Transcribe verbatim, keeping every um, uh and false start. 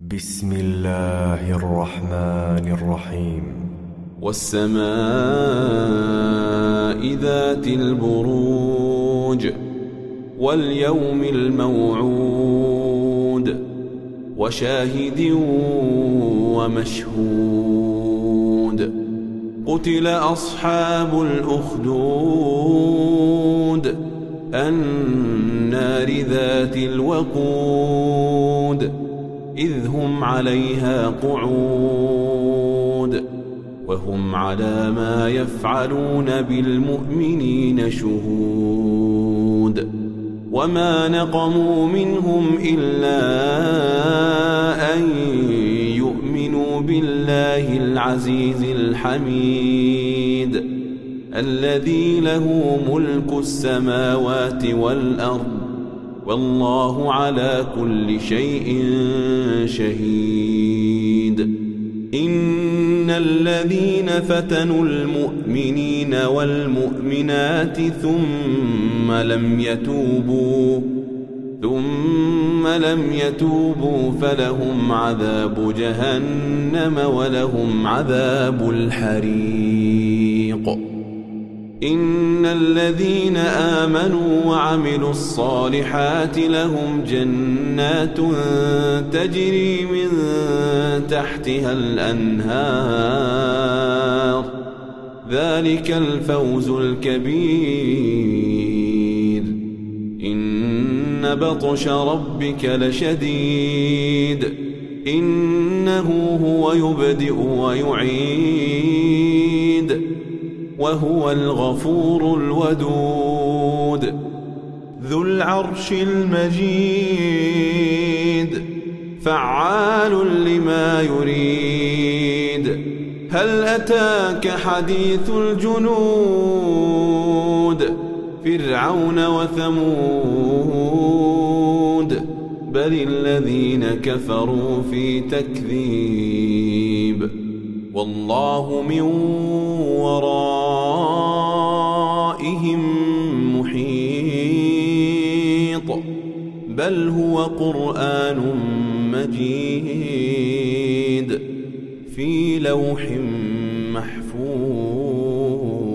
بسم الله الرحمن الرحيم. والسماء ذات البروج واليوم الموعود وشاهد ومشهود. قتل أصحاب الأخدود النار ذات الوقود إذ هم عليها قعود وهم على ما يفعلون بالمؤمنين شهود. وما نقموا منهم إلا أن يؤمنوا بالله العزيز الحميد الذي له ملك السماوات والأرض والله على كل شيء شهيد. إن الذين فتنوا المؤمنين والمؤمنات ثم لم يتوبوا ثم لم يتوبوا فلهم عذاب جهنم ولهم عذاب الحريق. إن الذين آمنوا وعملوا الصالحات لهم جنات تجري من تحتها الأنهار ذلك الفوز الكبير. إن بطش ربك لشديد إنه هو يبدئ ويعيد وهو الغفور الودود ذو العرش المجيد فعال لما يريد. هل أتاك حديث الجنود فرعون وثمود بل الذين كفروا في تكذيب والله من ورائهم محيط بل هو قرآن مجيد في لوح محفوظ.